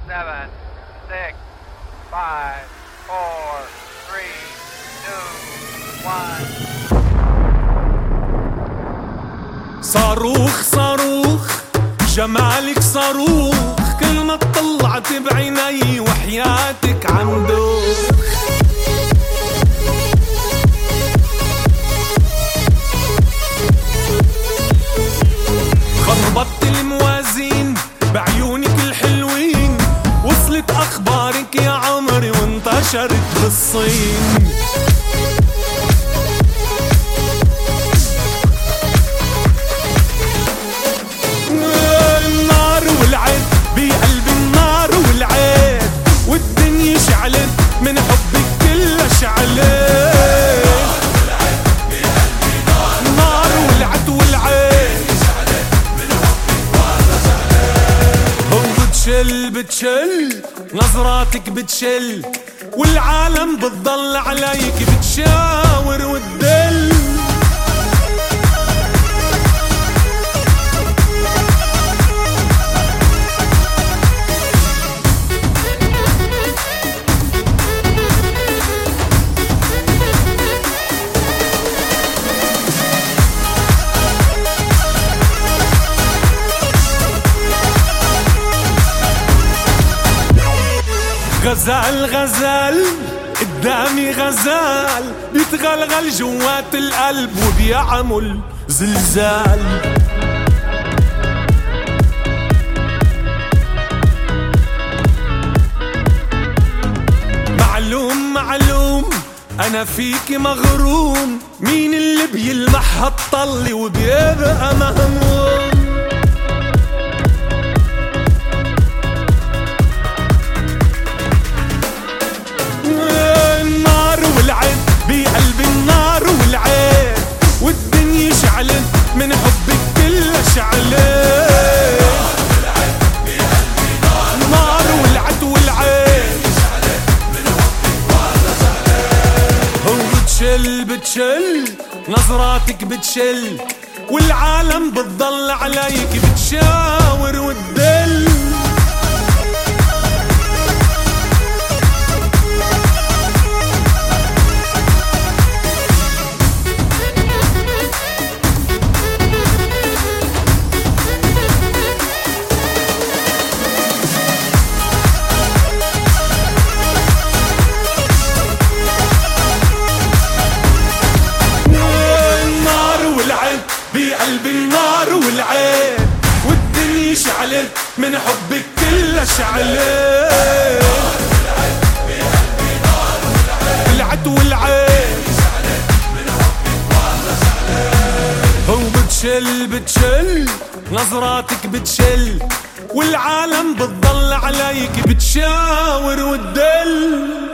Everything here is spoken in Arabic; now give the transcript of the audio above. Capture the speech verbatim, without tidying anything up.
seven, six, five, four, three, two, one. صاروخ صاروخ جمالك صاروخ، كل ما طلعت بعيني وحياتك عندوخ. خربطت الموازين بعيونك الحلوين، وصلت اخبارك يا عمري وانتشرت بالصين. النار والعيد بقلب النار والعيد، والدنيا شعلت من حبك كلها شعلت. النار والعيد والعيد بتشل بتشل نظراتك بتشل، والعالم بتضل عليك بتشاور وتدل. غزال غزال قدامي غزال، بيتغلغل جوات القلب وبيعمل زلزال. معلوم معلوم أنا فيك مغروم، مين اللي بيلمح هالطلي وبيبقى مهموم. بقلب النار والعين، والدنيا شعلت من حبك كلها شعلت. النار والعد والعين وبتشل بتشل نظراتك بتشل، والعالم بتضل عليك بتشاور وتدل. بقلب النار والعين، والدنيا شعلت من حبك كلها شعلت. العد والعين هو بتشل بتشل نظراتك بتشل، والعالم بتضل عليك بتشاور وتدل.